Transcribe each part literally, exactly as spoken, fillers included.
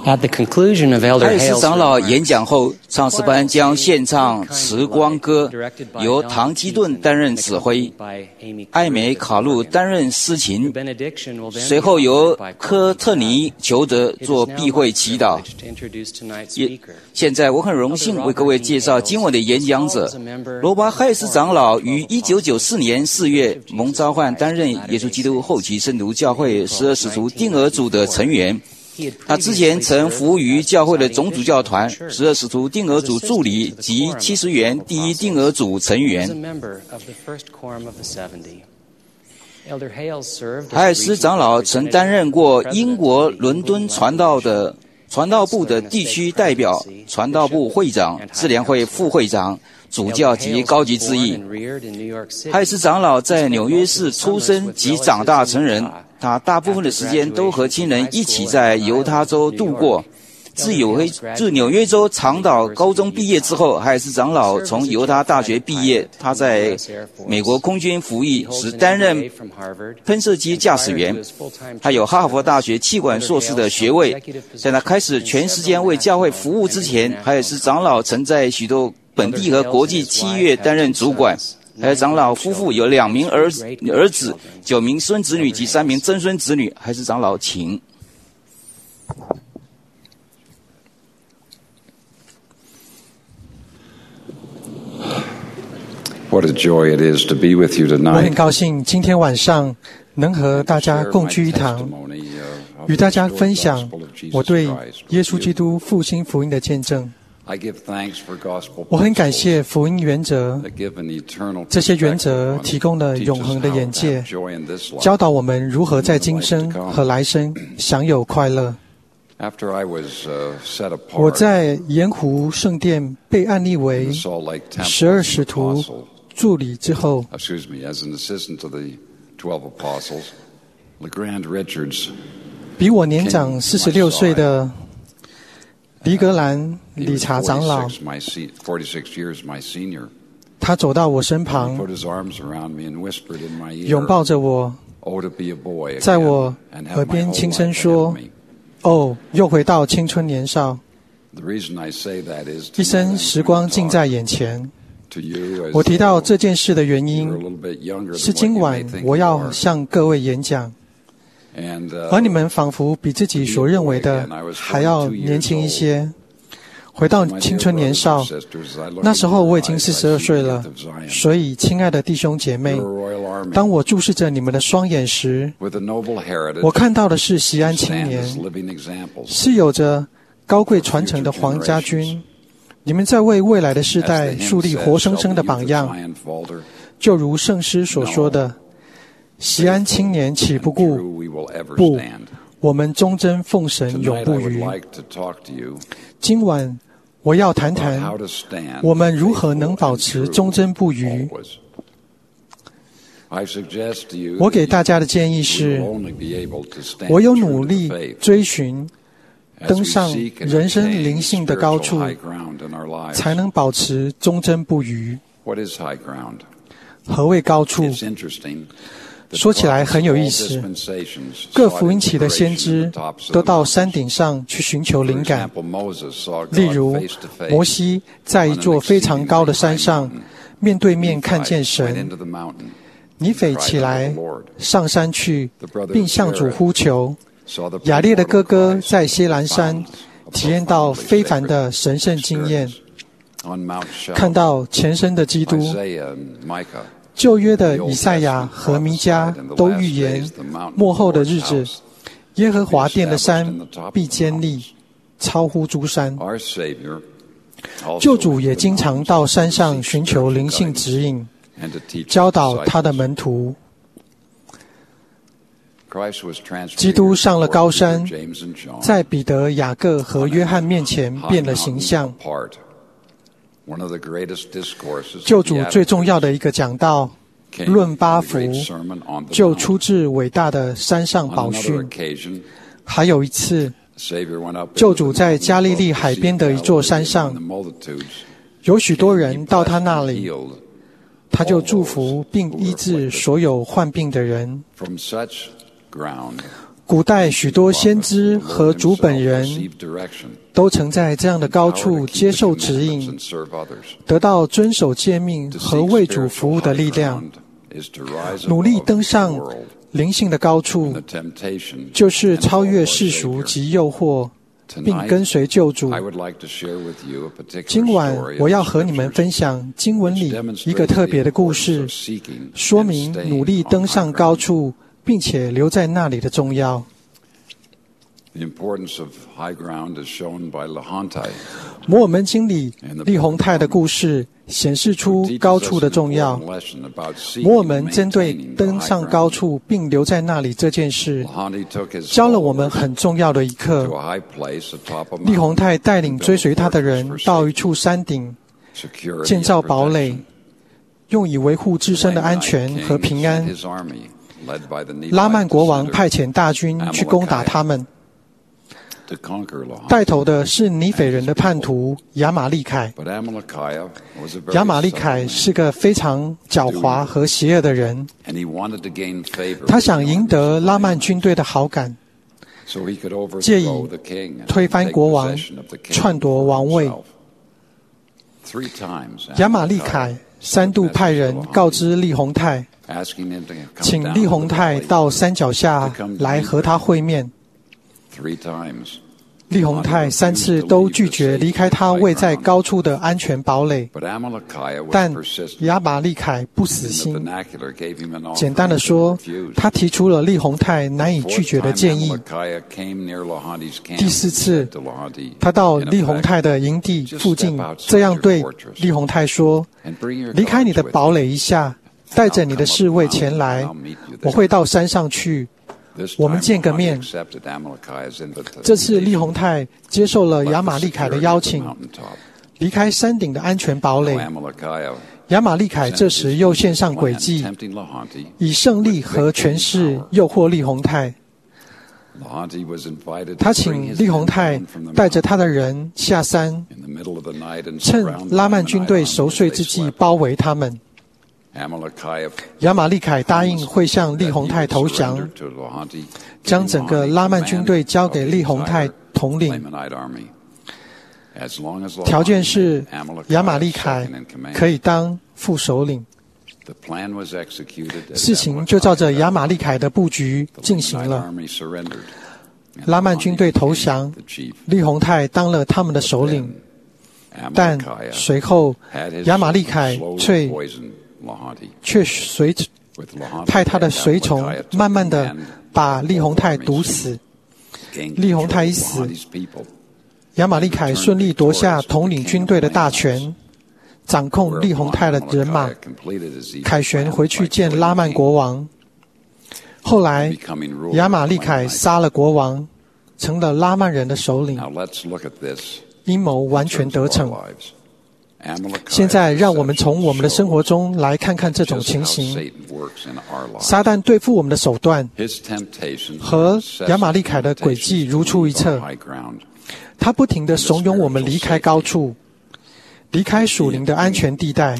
At the conclusion of Elder 海斯 Hale's 长老 remarks, 演讲后，唱诗班将献唱《慈光歌》，由唐基顿担任指挥，艾美卡路担任司琴，随后由科特尼裘德做闭会祈祷。也现在我很荣幸为各位介绍今晚的演讲者罗巴海斯长老，于一九九四年四月蒙召唤担任耶稣基督后期圣徒教会十二使徒定额组的成员。他之前曾服务于教会的总主教团、十二使徒定额组助理及七十员第一定额组成员。海尔斯长老曾担任过英国伦敦传道的传道部的地区代表、传道部会长、自联会副会长、主教及高级志义。海尔斯长老在纽约市出生及长大成人，他大部分的时间都和亲人一起在犹他州度过。自纽约自纽约州长岛高中毕业之后，海尔斯长老从犹他大学毕业。他在美国空军服役时担任喷射机驾驶员，他有哈佛大学气管硕士的学位。在他开始全时间为教会服务之前，海尔斯长老曾在许多本地和国际企业担任主管。海尔斯长老夫妇有两名儿子、儿子九名孙子女及三名曾孙子女。海尔斯长老，请。 What a joy it is to be with you 我很 tonight. 高兴今天晚上能和大家共聚一堂，与大家分享我对耶稣基督复兴福音的见证。我很感谢福音原则，这些原则提供了永恒的眼界，教导我们如何在今生和来生享有快乐。我在盐湖圣殿被案例为十二使徒助理之后，比我年长四十六岁的黎格兰理查长老，他走到我身旁，拥抱着我，在我耳边轻声说：“哦，又回到青春年少。”一生时光近在眼前。我提到这件事的原因，是今晚我要向各位演讲，而你们仿佛比自己所认为的还要年轻一些。回到青春年少，那时候我已经四十二岁了。所以，亲爱的弟兄姐妹，当我注视着你们的双眼时，我看到的是锡安青年，是有着高贵传承的皇家军。你们在为未来的世代树立活生生的榜样，就如圣诗所说的：“锡安青年岂不顾？不，我们忠贞奉神永不渝。”今晚我要谈谈我们如何能保持忠贞不渝。我给大家的建议是，唯有努力追寻登上人生灵性的高处，才能保持忠贞不渝。何谓高处？说起来很有意思，各福音期的先知都到山顶上去寻求灵感。例如，摩西在一座非常高的山上面对面看见神。尼斐起来上山去，并向主呼求。雅列的哥哥在西兰山体验到非凡的神圣经验，看到前生的基督。旧约的以赛亚和弥迦都预言末后的日子，耶和华殿的山必坚立，超乎诸山。救主也经常到山上寻求灵性指引，教导他的门徒。基督上了高山，在彼得、雅各和约翰面前变了形象。救主最重要的一个讲道论八福，就出自伟大的山上宝训。还有一次，救主在加利利海边的一座山上，有许多人到他那里，他就祝福并医治所有患病的人。 古代许多先知和主本人都曾在这样的高处接受指引，得到遵守诫命和为主服务的力量。努力登上灵性的高处，就是超越世俗及诱惑，并跟随救主。今晚我要和你们分享经文里一个特别的故事，说明努力登上高处并且留在那里的重要。摩尔门经里利宏泰的故事显示出高处的重要。摩尔门针对登上高处并留在那里这件事，教了我们很重要的一课。利宏泰带领追随他的人到一处山顶，建造堡垒，用以维护自身的安全和平安。拉曼国王派遣大军去攻打他们，带头的是尼斐人的叛徒亚玛利凯。亚玛利凯是个非常狡猾和邪恶的人，他想赢得拉曼军队的好感，借以推翻国王，篡夺王位。亚玛利凯三度派人告知利宏泰，请利宏泰到山脚下来和他会面。利宏泰三次都拒绝离开他位在高处的安全堡垒，但亚玛利凯不死心。简单的说，他提出了利宏泰难以拒绝的建议。第四次，他到利宏泰的营地附近，这样对利宏泰说：离开你的堡垒一下，带着你的侍卫前来，我会到山上去，我们见个面。这次利宏泰接受了亚玛利凯的邀请，离开山顶的安全堡垒。亚玛利凯这时又献上诡计，以胜利和权势诱惑利宏泰。他请利宏泰带着他的人下山，趁拉曼军队熟睡之际包围他们。亚玛利凯答应会向利宏泰投降，将整个拉曼军队交给利宏泰统领，条件是亚玛利凯可以当副首领。事情就照着亚玛利凯的布局进行了。拉曼军队投降，利宏泰当了他们的首领，但随后亚玛利凯却却随派他的随从慢慢的把利宏泰毒死。利宏泰一死，亚玛利凯顺利夺下统领军队的大权，掌控利宏泰的人马，凯旋回去见拉曼国王。后来亚玛利凯杀了国王，成了拉曼人的首领，阴谋完全得逞。现在让我们从我们的生活中来看看这种情形。撒旦对付我们的手段和亚玛利凯的诡计如出一辙。他不停地怂恿我们离开高处，离开属灵的安全地带。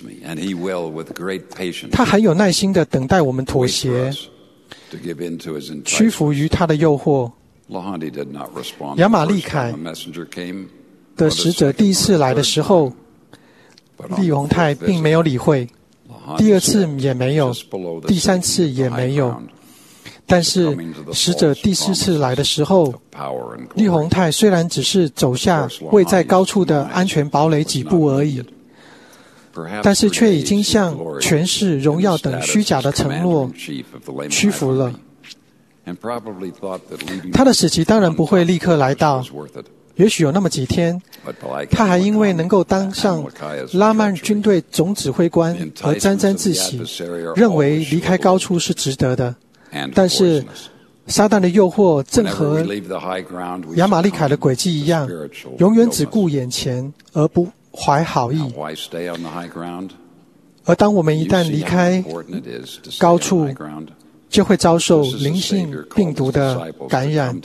他很有耐心地等待我们妥协，屈服于他的诱惑。亚玛利凯的使者第一次来的时候，利宏泰并没有理会，第二次也没有，第三次也没有。但是使者第四次来的时候，利宏泰虽然只是走下位在高处的安全堡垒几步而已，但是却已经向权势、荣耀等虚假的承诺屈服了。他的时期当然不会立刻来到，也许有那么几天，他还因为能够当上拉曼军队总指挥官而沾沾自喜，认为离开高处是值得的。但是撒旦的诱惑正和亚玛利凯的诡计一样，永远只顾眼前而不怀好意。而当我们一旦离开高处，就会遭受灵性病毒的感染。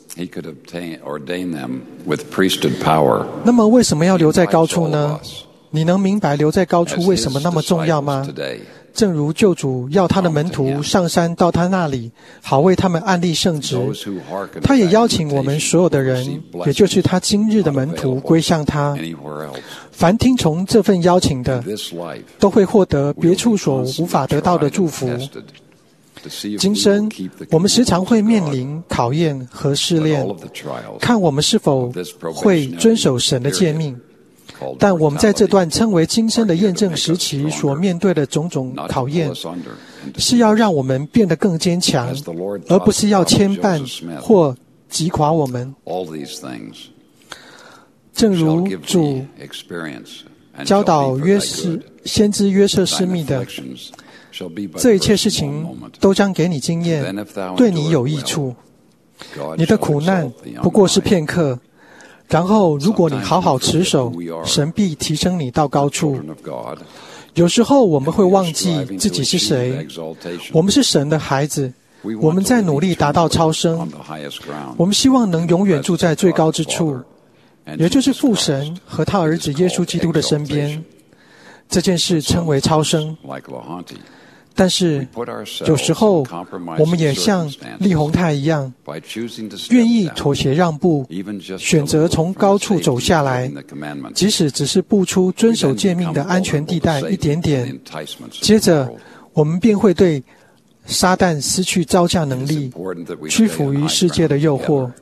那么为什么要留在高处呢？ 你能明白留在高处为什么那么重要吗？正如救主要他的门徒上山到他那里，好为他们按立圣职，他也邀请我们所有的人，也就是他今日的门徒归向他。凡听从这份邀请的，都会获得别处所无法得到的祝福。今生我们时常会面临考验和试炼，看我们是否会遵守神的诫命。但我们在这段称为今生的验证时期所面对的种种考验，是要让我们变得更坚强，而不是要牵绊或击垮我们。正如主教导约瑟先知约瑟斯密的，这一切事情都将给你经验，对你有益处。你的苦难不过是片刻，然后如果你好好持守，神必提升你到高处。有时候我们会忘记自己是谁，我们是神的孩子，我们在努力达到超生，我们希望能永远住在最高之处，也就是父神和他儿子耶稣基督的身边。这件事称为超生。但是有时候我们也像利宏泰一样，愿意妥协让步，选择从高处走下来，即使只是步出遵守诫命的安全地带一点点，接着我们便会对撒旦失去招架能力，屈服于世界的诱惑。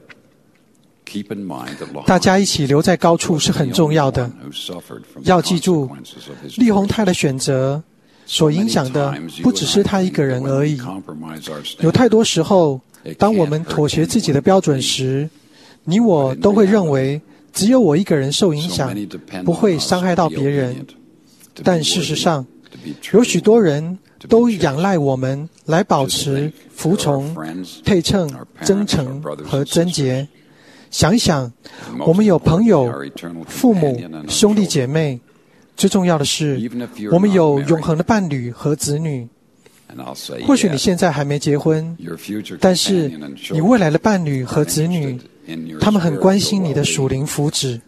大家一起留在高处是很重要的。要记住，利宏泰的选择所影响的不只是他一个人而已。有太多时候，当我们妥协自己的标准时，你我都会认为只有我一个人受影响，不会伤害到别人。但事实上，有许多人都仰赖我们来保持服从、配称、真诚和贞洁。想一想，我们有朋友、父母、兄弟姐妹，最重要的是，我们有永恒的伴侣和子女。或许你现在还没结婚，但是你未来的伴侣和子女，他们很关心你的属灵福祉。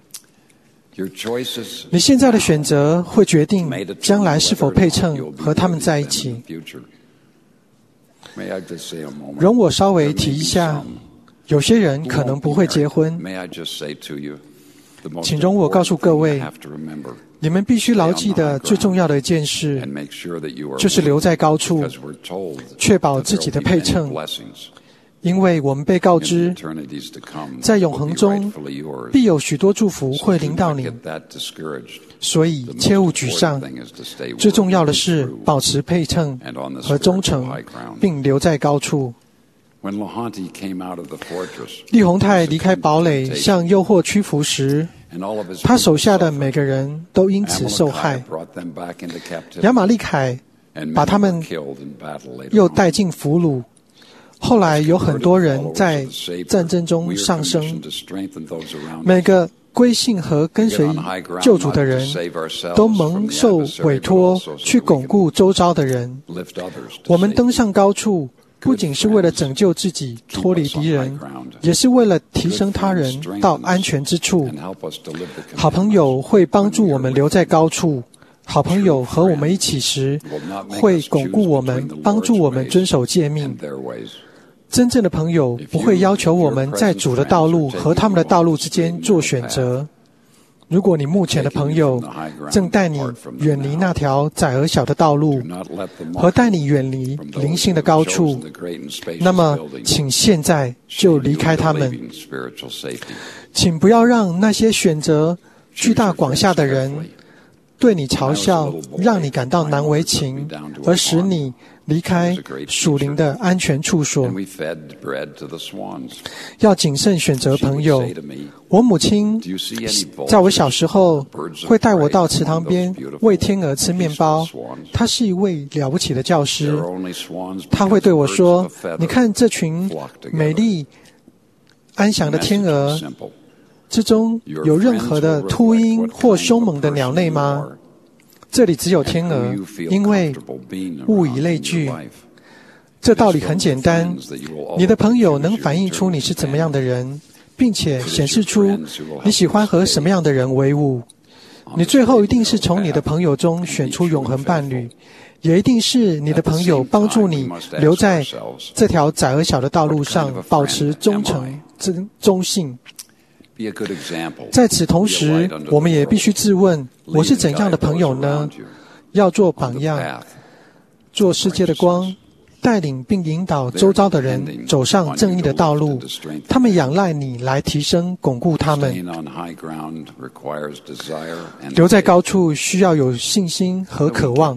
你现在的选择会决定将来是否配称和他们在一起。容我稍微提一下，有些人可能不会结婚，请容我告诉各位，你们必须牢记的最重要的一件事，就是留在高处，确保自己的配称。因为我们被告知，在永恒中必有许多祝福会临到你，所以切勿沮丧。最重要的是保持配称和忠诚，并留在高处。利宏泰离开堡垒向诱惑屈服时，他手下的每个人都因此受害。亚玛利凯把他们又带进俘虏，后来有很多人在战争中丧生。每个归信和跟随救主的人都蒙受委托去巩固周遭的人。我们登上高处，不仅是为了拯救自己脱离敌人，也是为了提升他人到安全之处。好朋友会帮助我们留在高处，好朋友和我们一起时会巩固我们，帮助我们遵守诫命。真正的朋友不会要求我们在主的道路和他们的道路之间做选择。如果你目前的朋友正带你远离那条窄而小的道路，和带你远离灵性的高处，那么请现在就离开他们。请不要让那些选择巨大广厦的人对你嘲笑，让你感到难为情，而使你离开属灵的安全处所。要谨慎选择朋友。我母亲在我小时候会带我到池塘边喂天鹅吃面包，她是一位了不起的教师。她会对我说，你看这群美丽安详的天鹅之中有任何的秃鹰或凶猛的鸟类吗？这里只有天鹅，因为物以类聚。这道理很简单，你的朋友能反映出你是怎么样的人，并且显示出你喜欢和什么样的人为伍。 你最后一定是从你的朋友中选出永恒伴侣，也一定是你的朋友帮助你留在这条窄而小的道路上，保持忠诚、忠信。在此同时，我们也必须自问：我是怎样的朋友呢？要做榜样，做世界的光，带领并引导周遭的人走上正义的道路。他们仰赖你来提升、巩固他们。留在高处需要有信心和渴望。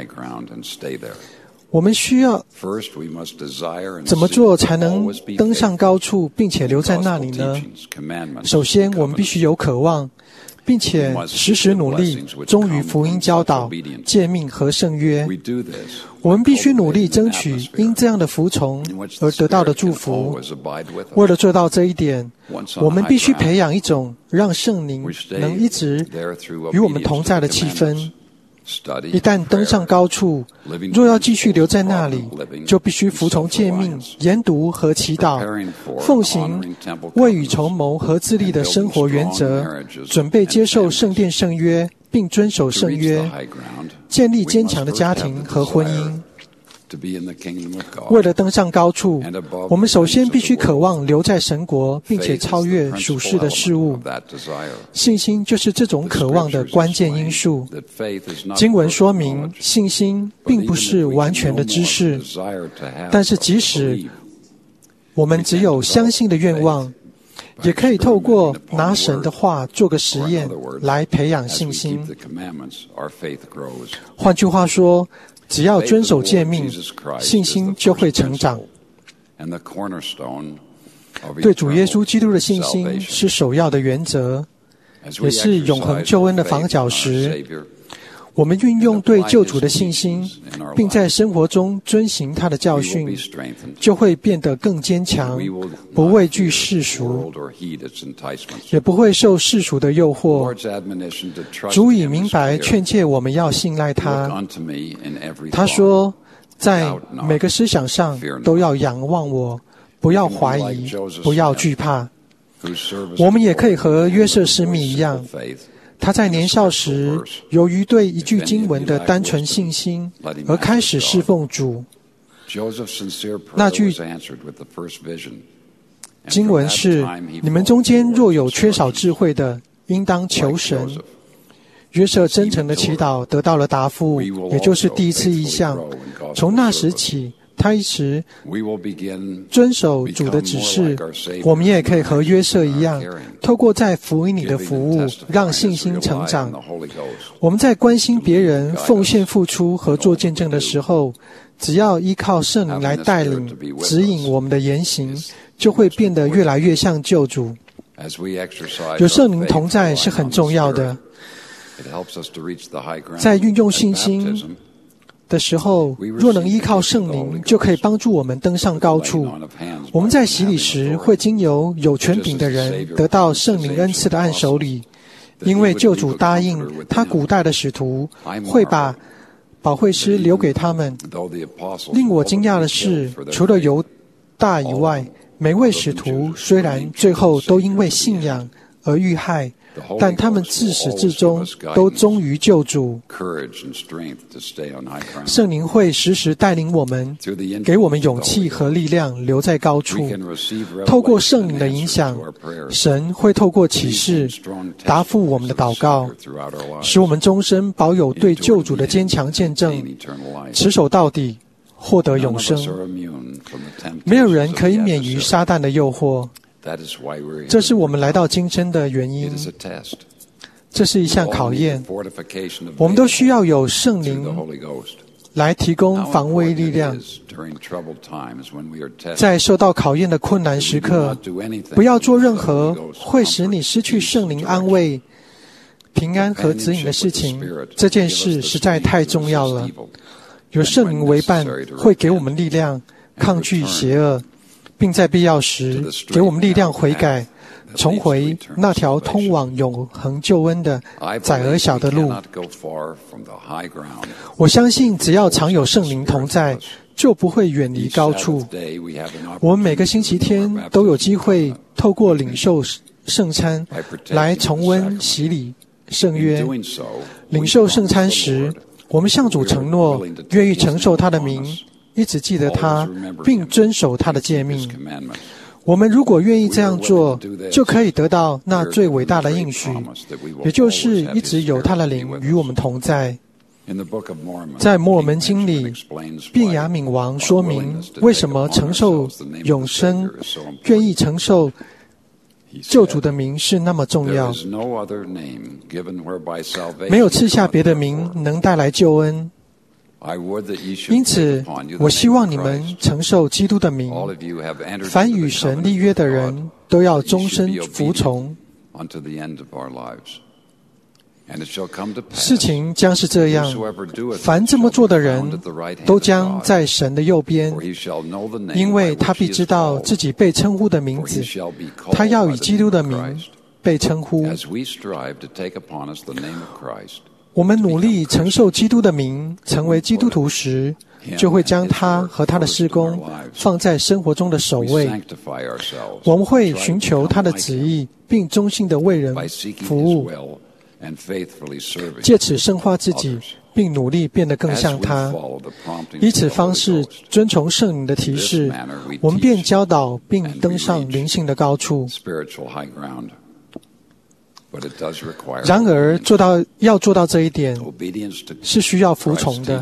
我们需要怎么做才能登上高处，并且留在那里呢？首先，我们必须有渴望，并且时时努力忠于福音教导、诫命和圣约。我们必须努力争取因这样的服从而得到的祝福。为了做到这一点，我们必须培养一种让圣灵能一直与我们同在的气氛。一旦登上高处，若要继续留在那里，就必须服从诫命、研读和祈祷，奉行未雨绸缪和自立的生活原则，准备接受圣殿圣约，并遵守圣约，建立坚强的家庭和婚姻。为了登上高处，我们首先必须渴望留在神国，并且超越属世的事物。信心就是这种渴望的关键因素。经文说明，信心并不是完全的知识，但是即使我们只有相信的愿望，也可以透过拿神的话做个实验来培养信心。换句话说，只要遵守诫命，信心就会成长。对主耶稣基督的信心是首要的原则，也是永恒救恩的房角石。我们运用对救主的信心，并在生活中遵行他的教训，就会变得更坚强，不畏惧世俗，也不会受世俗的诱惑。主已明白劝诫我们要信赖他。他说，在每个思想上都要仰望我，不要怀疑，不要惧怕。我们也可以和约瑟斯密一样，他在年少时，由于对一句经文的单纯信心，而开始侍奉主。那句经文是：你们中间若有缺少智慧的，应当求神。约瑟真诚的祈祷得到了答复，也就是第一次异象。从那时起，他一直遵守主的指示。我们也可以和约瑟一样，透过在福音里的服务，让信心成长。我们在关心别人、奉献付出和做见证的时候，只要依靠圣灵来带领、指引我们的言行，就会变得越来越像救主。有圣灵同在是很重要的。在运用信心的时候，若能依靠圣灵，就可以帮助我们登上高处。我们在洗礼时，会经由有权柄的人得到圣灵恩赐的按手礼，因为救主答应他古代的使徒会把保惠师留给他们。令我惊讶的是，除了犹大以外，每位使徒虽然最后都因为信仰而遇害，但他们自始至终都忠于救主。圣灵会时时带领我们，给我们勇气和力量，留在高处。透过圣灵的影响，神会透过启示答复我们的祷告，使我们终身保有对救主的坚强见证，持守到底，获得永生。没有人可以免于撒旦的诱惑，这是我们来到今生的原因。这是一项考验，我们都需要有圣灵来提供防卫力量。在受到考验的困难时刻，不要做任何会使你失去圣灵安慰、平安和指引的事情。这件事实在太重要了。有圣灵为伴，会给我们力量，抗拒邪恶，并在必要时给我们力量悔改，重回那条通往永恒救恩的窄而小的路。我相信只要常有圣灵同在，就不会远离高处。我们每个星期天都有机会透过领受圣餐来重温洗礼圣约。领受圣餐时，我们向主承诺，愿意承受他的名，一直记得他，并遵守他的诫命。我们如果愿意这样做，就可以得到那最伟大的应许，也就是一直有他的灵与我们同在。在摩尔门经里，便雅悯王说明为什么承受永生、愿意承受救主的名是那么重要。没有赐下别的名能带来救恩，因此我希望你们承受基督的名。凡与神立约的人都要终身服从。事情将是这样，凡这么做的人都将在神的右边，因为他必知道自己被称呼的名字，他要以基督的名被称呼。我们努力承受基督的名，成为基督徒时，就会将他和他的事工放在生活中的首位。我们会寻求他的旨意，并忠心地为人服务，借此圣化自己，并努力变得更像他。以此方式遵从圣灵的提示，我们便教导并登上灵性的高处。然而，做到要做到这一点，是需要服从的。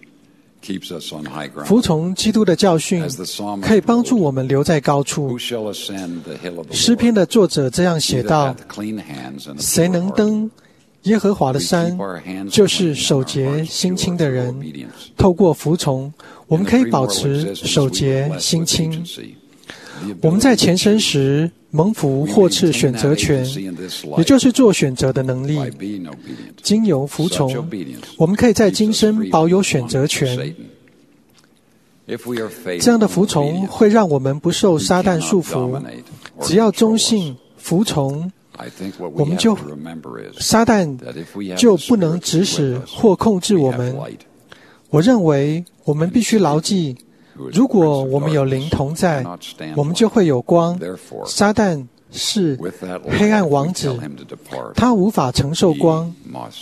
服从基督的教训，可以帮助我们留在高处。诗篇的作者这样写道：谁能登耶和华的山，就是手洁心清的人。透过服从，我们可以保持手洁心清。我们在前生时蒙福获赐选择权，也就是做选择的能力。经由服从，我们可以在今生保有选择权。这样的服从会让我们不受撒旦束缚。只要忠信服从，我们就撒旦就不能指使或控制我们。我认为我们必须牢记，如果我们有灵同在，我们就会有光。撒旦是黑暗王子，他无法承受光，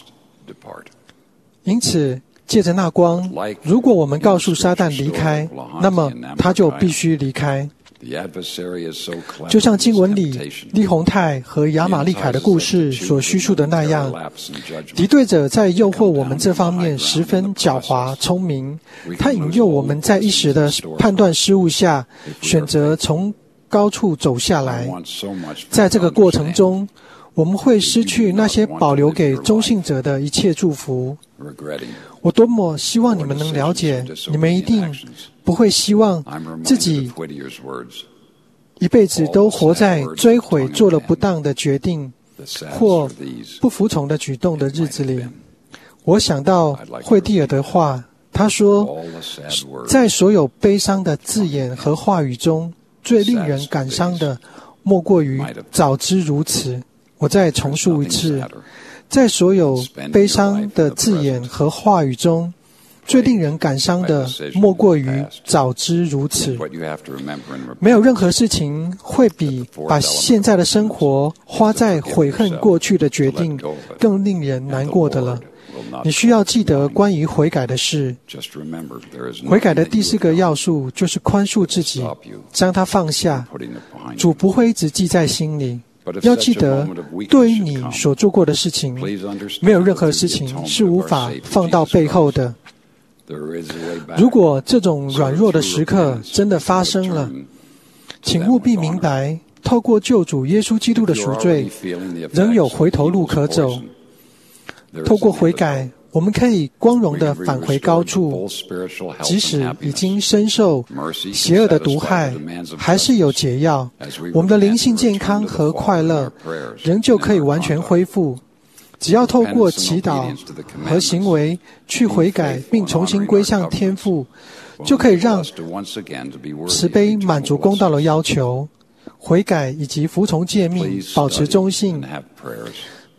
因此借着那光，如果我们告诉撒旦离开，那么他就必须离开。就像经文里利宏泰和亚玛利凯的故事所叙述的那样，敌对者在诱惑我们这方面十分狡猾聪明，他引诱我们在一时的判断失误下，选择从高处走下来。在这个过程中，我们会失去那些保留给忠信者的一切祝福。我多么希望你们能了解，你们一定不会希望自己一辈子都活在追悔做了不当的决定或不服从的举动的日子里。我想到惠蒂尔的话，他说，在所有悲伤的字眼和话语中，最令人感伤的莫过于早知如此。我再重述一次，在所有悲伤的字眼和话语中，最令人感伤的莫过于早知如此。没有任何事情会比把现在的生活花在悔恨过去的决定更令人难过的了。你需要记得关于悔改的事。悔改的第四个要素就是宽恕自己，将它放下。主不会一直记在心里。要记得，对于你所做过的事情，没有任何事情是无法放到背后的。如果这种软弱的时刻真的发生了，请务必明白，透过救主耶稣基督的赎罪，仍有回头路可走。透过悔改，我们可以光荣地返回高处，即使已经深受邪恶的毒害，还是有解药。我们的灵性健康和快乐仍旧可以完全恢复。只要透过祈祷和行为去悔改，并重新归向天父，就可以让慈悲满足公道的要求。悔改以及服从诫命，保持忠信，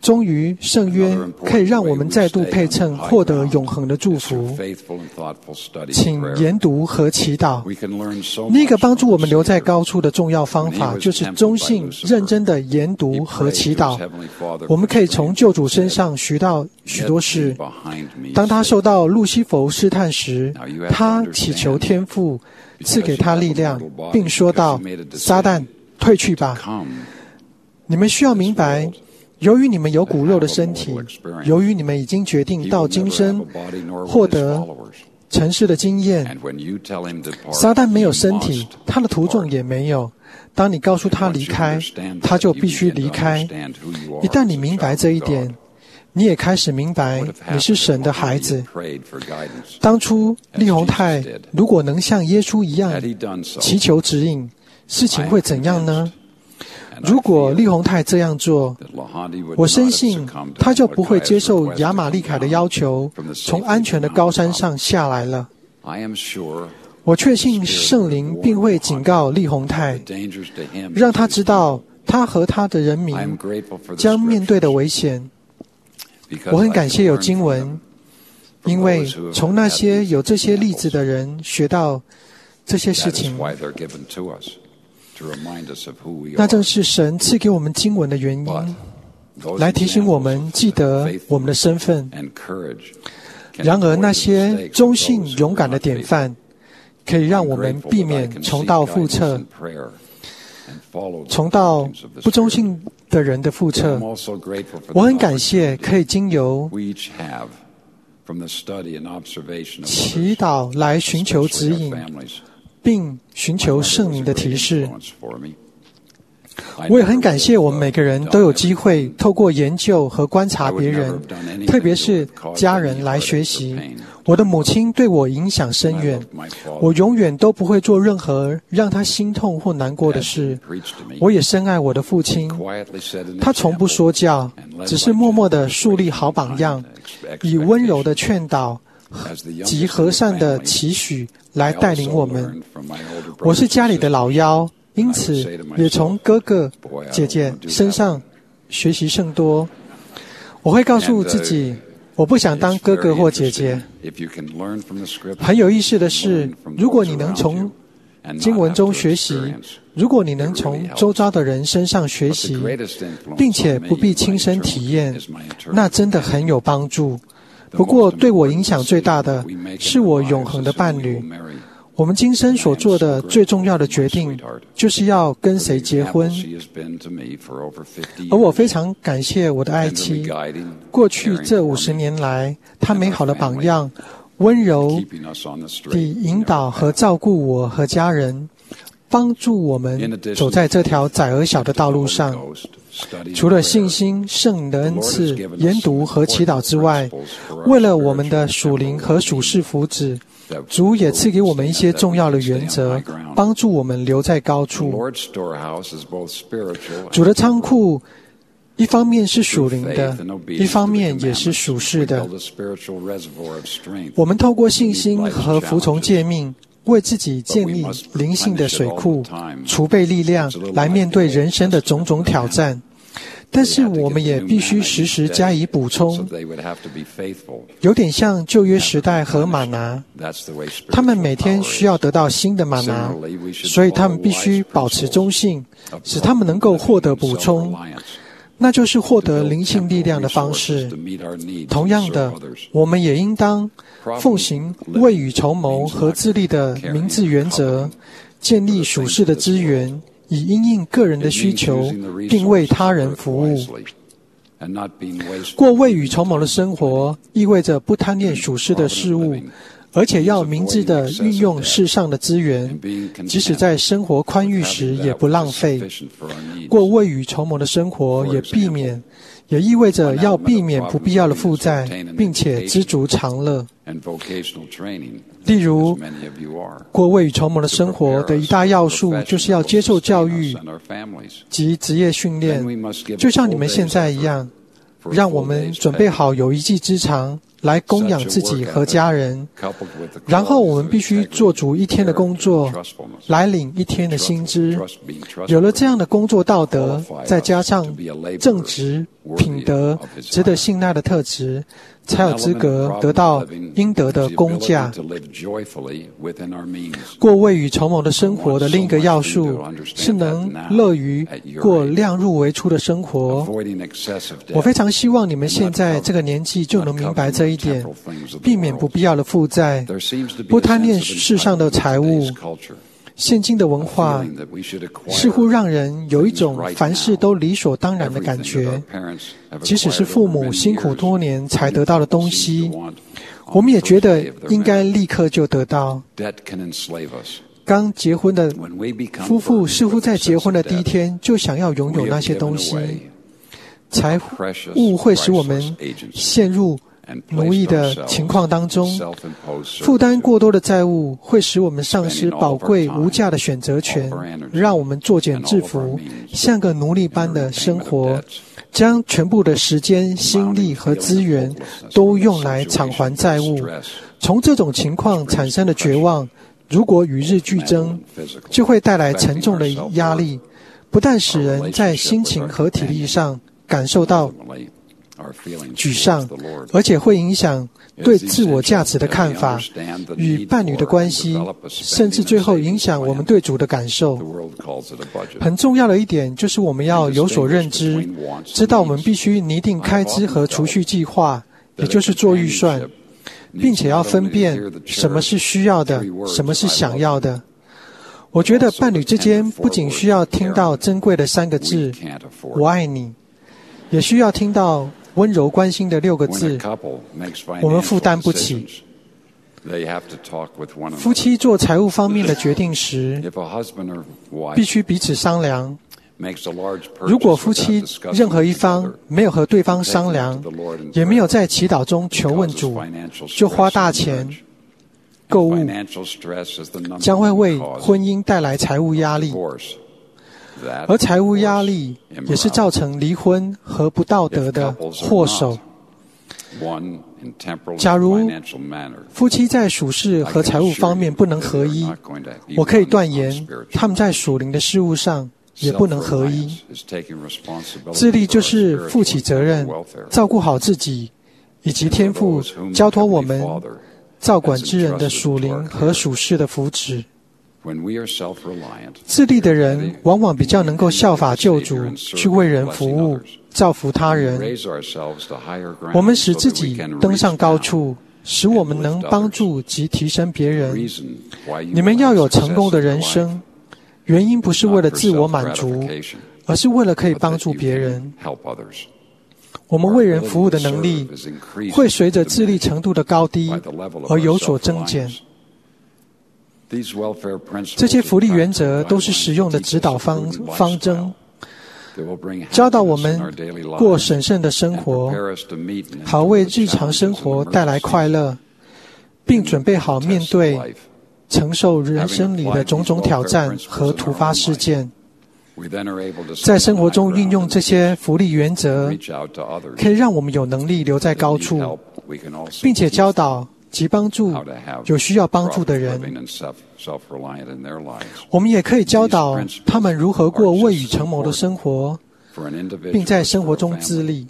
终于圣约可以让我们再度配称获得永恒的祝福。请研读和祈祷。另一个帮助我们留在高处的重要方法，就是忠信认真的研读和祈祷。我们可以从救主身上学到许多事。当他受到路西弗试探时，他祈求天父赐给他力量，并说道：撒旦，退去吧。你们需要明白，由于你们有骨肉的身体，由于你们已经决定到今生获得尘世的经验，撒旦没有身体，他的徒众也没有。当你告诉他离开，他就必须离开。一旦你明白这一点，你也开始明白你是神的孩子。当初利宏泰如果能像耶稣一样祈求指引，事情会怎样呢？如果利宏泰这样做，我深信他就不会接受亚玛利凯的要求，从安全的高山上下来了。我确信圣灵并会警告利宏泰，让他知道他和他的人民将面对的危险。我很感谢有经文，因为从那些有这些例子的人学到这些事情。那正是神赐给我们经文的原因，来提醒我们记得我们的身份。然而那些忠信勇敢的典范，可以让我们避免重蹈覆辙，重蹈不忠信的人的覆辙。我很感谢可以经由祈祷来寻求指引，并寻求圣灵的提示。我也很感谢我们每个人都有机会透过研究和观察别人，特别是家人来学习。我的母亲对我影响深远，我永远都不会做任何让她心痛或难过的事。我也深爱我的父亲，他从不说教，只是默默地树立好榜样，以温柔的劝导及和善的期许来带领我们。我是家里的老幺，因此也从哥哥姐姐身上学习甚多。我会告诉自己，我不想当哥哥或姐姐。很有意思的是，如果你能从经文中学习，如果你能从周遭的人身上学习，并且不必亲身体验，那真的很有帮助。不过对我影响最大的是我永恒的伴侣。我们今生所做的最重要的决定，就是要跟谁结婚。而我非常感谢我的爱妻，过去这五十年来，她美好的榜样，温柔地引导和照顾我和家人，帮助我们走在这条窄而小的道路上。除了信心、圣灵的恩赐、研读和祈祷之外，为了我们的属灵和属世福祉，主也赐给我们一些重要的原则，帮助我们留在高处。主的仓库一方面是属灵的，一方面也是属世的。我们透过信心和服从诫命，为自己建立灵性的水库，储备力量来面对人生的种种挑战。但是我们也必须时时加以补充，有点像旧约时代和玛拿，他们每天需要得到新的玛拿，所以他们必须保持忠信，使他们能够获得补充，那就是获得灵性力量的方式。同样的，我们也应当奉行未雨绸缪和自立的明智原则，建立属世的资源，以因应个人的需求，并为他人服务。过未雨绸缪的生活，意味着不贪恋属世的事物，而且要明智地运用世上的资源，即使在生活宽裕时也不浪费。过未雨绸缪的生活，也避免，也意味着要避免不必要的负债，并且知足常乐。例如，过未雨绸缪的生活的一大要素，就是要接受教育及职业训练，就像你们现在一样。让我们准备好有一技之长， 来供养自己和家人，然后我们必须做足一天的工作，来领一天的薪资。有了这样的工作道德，再加上正直、品德、值得信赖的特质，才有资格得到应得的工价。过未雨绸缪的生活的另一个要素是能乐于过量入为出的生活。我非常希望你们现在这个年纪就能明白这一点，避免不必要的负债，不贪恋世上的财物。现今的文化似乎让人有一种凡事都理所当然的感觉，即使是父母辛苦多年才得到的东西，我们也觉得应该立刻就得到。刚结婚的夫妇似乎在结婚的第一天就想要拥有那些东西，财物会使我们陷入奴役的情况当中，负担过多的债务会使我们丧失宝贵无价的选择权，让我们作茧自缚，像个奴隶般的生活，将全部的时间、心力和资源都用来偿还债务。从这种情况产生的绝望，如果与日俱增，就会带来沉重的压力，不但使人在心情和体力上感受到沮丧，而且会影响对自我价值的看法，与伴侣的关系，甚至最后影响我们对主的感受。很重要的一点就是我们要有所认知，知道我们必须拟定开支和储蓄计划，也就是做预算，并且要分辨什么是需要的，什么是想要的。我觉得伴侣之间不仅需要听到珍贵的三个字“我爱你”，也需要听到温柔关心的六个字，我们负担不起。夫妻做财务方面的决定时，必须彼此商量。如果夫妻任何一方没有和对方商量，也没有在祈祷中求问主，就花大钱购物，将会为婚姻带来财务压力。而财务压力也是造成离婚和不道德的祸首。假如夫妻在属事和财务方面不能合一，我可以断言他们在属灵的事物上也不能合一。自立就是负起责任，照顾好自己以及天父交托我们照管之人的属灵和属事的福祉。自立的人往往比较能够效法救主，去为人服务，造福他人。我们使自己登上高处，使我们能帮助及提升别人。你们要有成功的人生，原因不是为了自我满足，而是为了可以帮助别人。我们为人服务的能力会随着自立程度的高低而有所增减。这些福利原则都是实用的指导方方针，教导我们过审慎的生活，好为日常生活带来快乐，并准备好面对承受人生里的种种挑战和突发事件。在生活中运用这些福利原则，可以让我们有能力留在高处，并且教导及帮助有需要帮助的人。我们也可以教导他们如何过未雨绸缪的生活，并在生活中自立。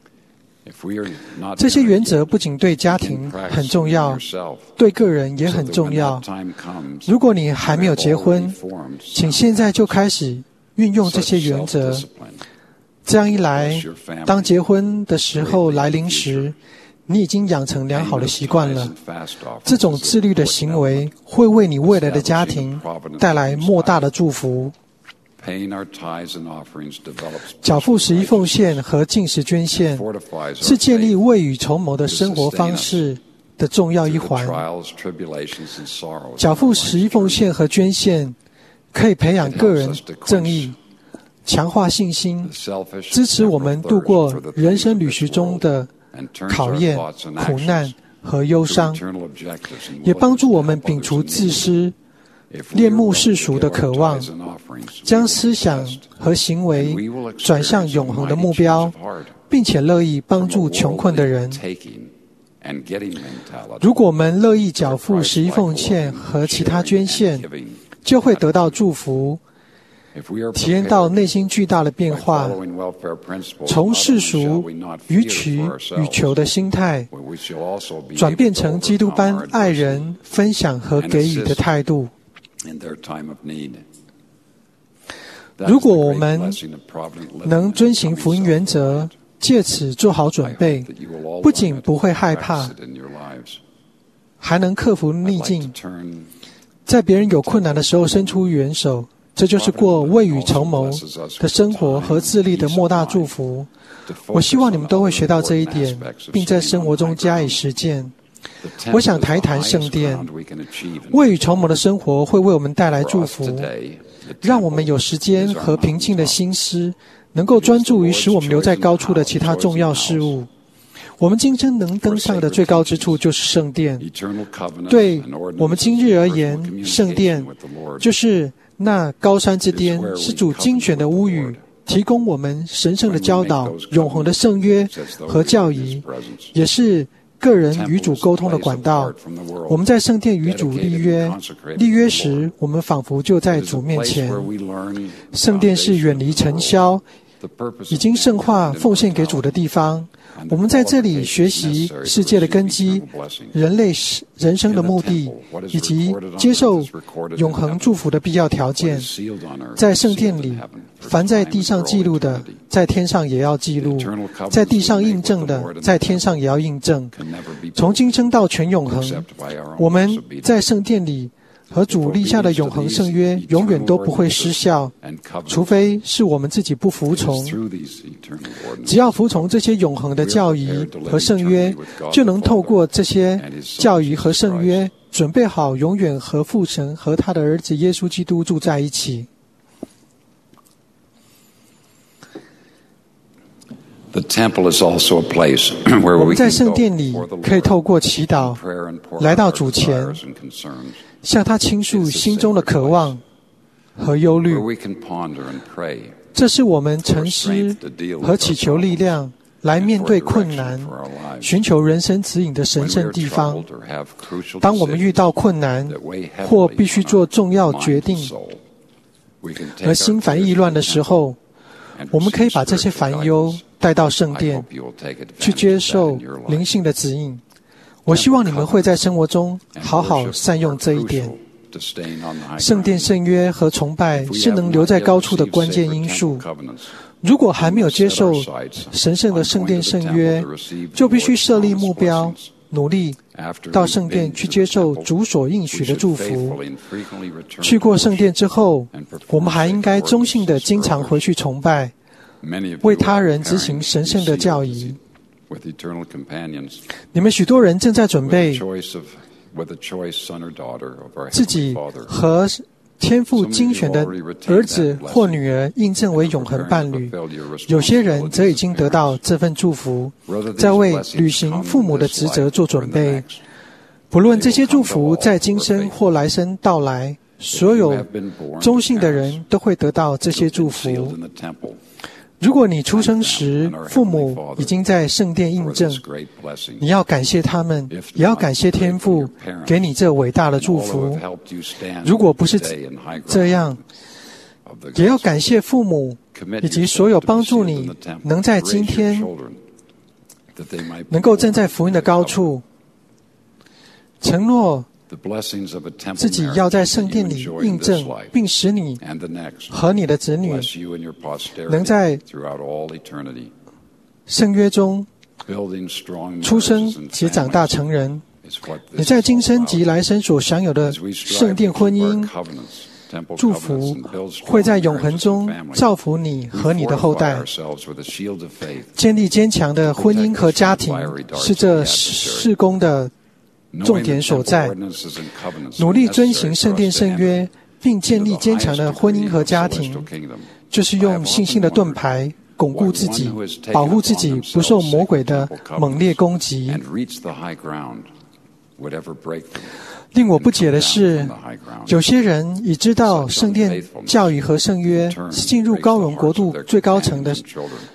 这些原则不仅对家庭很重要，对个人也很重要。如果你还没有结婚，请现在就开始运用这些原则。这样一来，当结婚的时候来临时，你已经养成良好的习惯了。这种自律的行为会为你未来的家庭带来莫大的祝福。缴付十一奉献和进食捐献是建立未雨绸缪的生活方式的重要一环。缴付十一奉献和捐献可以培养个人正义，强化信心，支持我们度过人生旅途中的考验、苦难和忧伤，也帮助我们摒除自私、恋慕世俗的渴望，将思想和行为转向永恒的目标，并且乐意帮助穷困的人。 如果我们乐意缴付十一奉献和其他捐献，就会得到祝福，体验到内心巨大的变化，从世俗予取予求的心态，转变成基督般爱人、分享和给予的态度。如果我们能遵行福音原则，借此做好准备，不仅不会害怕，还能克服逆境，在别人有困难的时候伸出援手。这就是过未雨绸缪的生活和自立的莫大祝福。我希望你们都会学到这一点，并在生活中加以实践。我想谈一谈圣殿。未雨绸缪的生活会为我们带来祝福，让我们有时间和平静的心思，能够专注于使我们留在高处的其他重要事物。我们今生能登上的最高之处就是圣殿。对我们今日而言，圣殿就是那高山之巅，是主精选的屋宇，提供我们神圣的教导、永恒的圣约和教义，也是个人与主沟通的管道。我们在圣殿与主立约，立约时，我们仿佛就在主面前。圣殿是远离尘嚣、已经圣化、奉献给主的地方。我们在这里学习世界的根基、人类人生的目的，以及接受永恒祝福的必要条件。在圣殿里，凡在地上记录的，在天上也要记录；在地上印证的，在天上也要印证。从今生到全永恒，我们在圣殿里和主立下的永恒圣约永远都不会失效，除非是我们自己不服从。只要服从这些永恒的教义和圣约，就能透过这些教义和圣约，准备好永远和父神和他的儿子耶稣基督住在一起。我们在圣殿里可以透过祈祷来到主前，向他倾诉心中的渴望和忧虑。这是我们沉思和祈求力量来面对困难、寻求人生指引的神圣地方。当我们遇到困难或必须做重要决定而心烦意乱的时候，我们可以把这些烦忧带到圣殿，去接受灵性的指引。我希望你们会在生活中好好善用这一点。圣殿圣约和崇拜是能留在高处的关键因素。如果还没有接受神圣的圣殿圣约，就必须设立目标，努力到圣殿去接受主所应许的祝福。去过圣殿之后，我们还应该忠信地经常回去崇拜，为他人执行神圣的教义。你们许多人正在准备自己和天父精选的儿子或女儿印证为永恒伴侣，有些人则已经得到这份祝福，在为履行父母的职责做准备。不论这些祝福在今生或来生到来，所有忠信的人都会得到这些祝福。如果你出生时父母已经在圣殿印证，你要感谢他们，也要感谢天父给你这伟大的祝福。如果不是这样，也要感谢父母以及所有帮助你能在今天能够站在福音的高处，承诺自己要在圣殿里印证，并使你和你的子女能在圣约中出生及长大成人。你在今生及来生所享有的圣殿婚姻祝福，会在永恒中造福你和你的后代。建立坚强的婚姻和家庭是这事工的重点所在。努力遵行圣殿圣约，并建立坚强的婚姻和家庭，就是用信心的盾牌巩固自己，保护自己不受魔鬼的猛烈攻击。令我不解的是，有些人已知道圣殿教义和圣约是进入高荣国度最高层的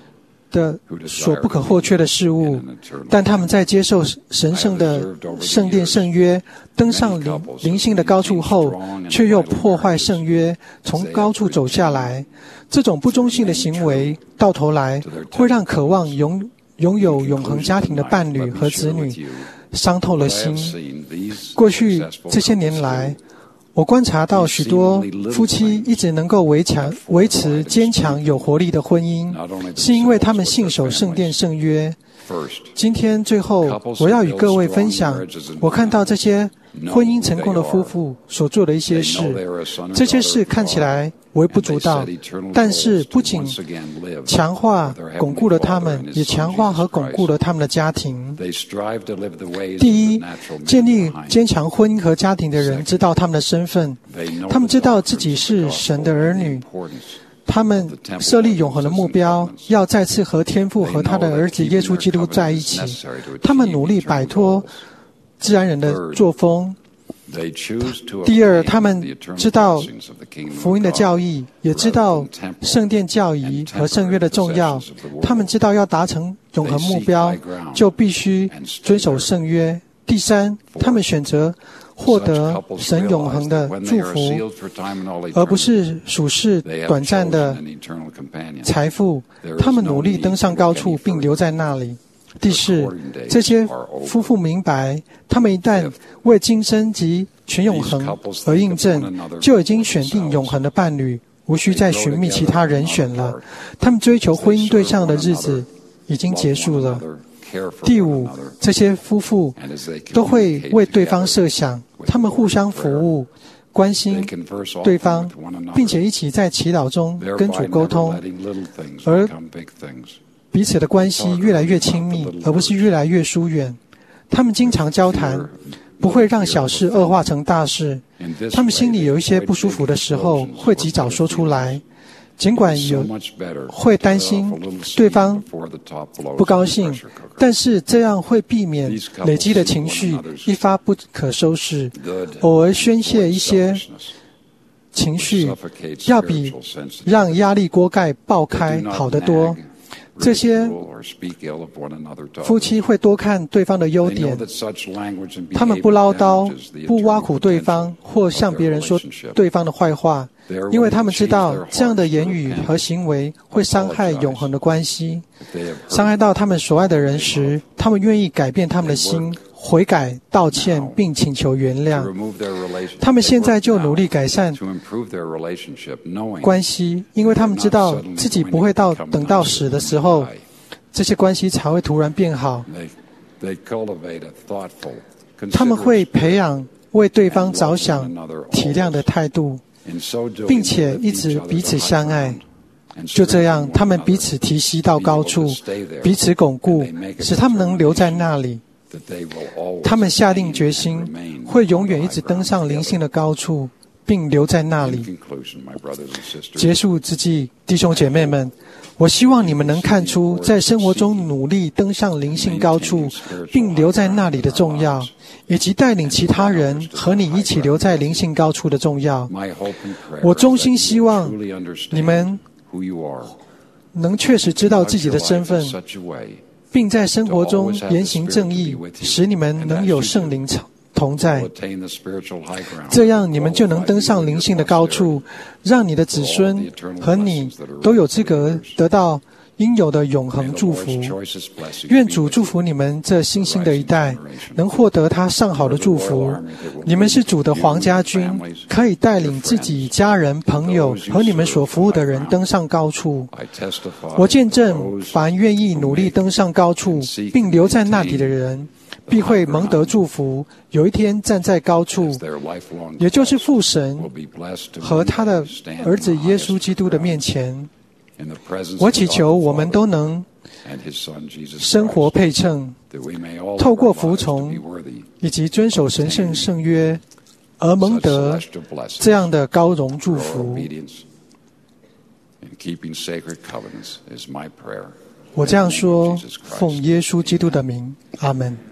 的所不可或缺的事物，但他们在接受神圣的圣殿圣约，登上灵灵性的高处后，却又破坏圣约，从高处走下来。这种不忠信的行为，到头来会让渴望拥拥有永恒家庭的伴侣和子女伤透了心。过去这些年来，我观察到许多夫妻一直能够维强维持坚强有活力的婚姻，是因为他们信守圣殿圣约。今天最后，我要与各位分享我看到这些婚姻成功的夫妇所做的一些事。这些事看起来微不足道，但是不仅强化巩固了他们，也强化和巩固了他们的家庭。第一，建立坚强婚姻和家庭的人知道他们的身份，他们知道自己是神的儿女，他们设立永恒的目标，要再次和天父和他的儿子耶稣基督在一起。他们努力摆脱自然人的作风。第二，他们知道福音的教义，也知道圣殿教义和圣约的重要。他们知道要达成永恒目标，就必须遵守圣约。第三，他们选择获得神永恒的祝福，而不是属世短暂的财富。他们努力登上高处，并留在那里。第四，这些夫妇明白，他们一旦为今生及全永恒而印证，就已经选定永恒的伴侣，无需再寻觅其他人选了。他们追求婚姻对象的日子已经结束了。第五，这些夫妇都会为对方设想，他们互相服务，关心对方，并且一起在祈祷中跟主沟通，而彼此的关系越来越亲密，而不是越来越疏远。他们经常交谈，不会让小事恶化成大事。他们心里有一些不舒服的时候，会及早说出来，尽管有会担心对方不高兴，但是这样会避免累积的情绪一发不可收拾。偶尔宣泄一些情绪，要比让压力锅盖爆开好得多。这些夫妻会多看对方的优点，他们不唠叨，不挖苦对方，或向别人说对方的坏话，因为他们知道这样的言语和行为会伤害永恒的关系。伤害到他们所爱的人时，他们愿意改变他们的心，悔改、道歉，并请求原谅。他们现在就努力改善关系，因为他们知道自己不会到等到死的时候，这些关系才会突然变好。他们会培养为对方着想、体谅的态度，并且一直彼此相爱。就这样，他们彼此提携到高处，彼此巩固，使他们能留在那里。他们下定决心，会永远一直登上灵性的高处，并留在那里。结束之际，弟兄姐妹们，我希望你们能看出，在生活中努力登上灵性高处，并留在那里的重要，以及带领其他人和你一起留在灵性高处的重要。我衷心希望你们能确实知道自己的身份，并在生活中言行正义，使你们能有圣灵同在。这样你们就能登上灵性的高处，让你的子孙和你都有资格得到应有的永恒祝福。愿主祝福你们这新兴的一代，能获得他上好的祝福。你们是主的皇家军，可以带领自己家人、朋友和你们所服务的人登上高处。我见证，凡愿意努力登上高处并留在那里的人，必会蒙得祝福，有一天站在高处，也就是父神和他的儿子耶稣基督的面前。我祈求我们都能生活配称，透过服从以及遵守神圣圣约，而蒙得这样的高荣祝福。我这样说，奉耶稣基督的名，阿们。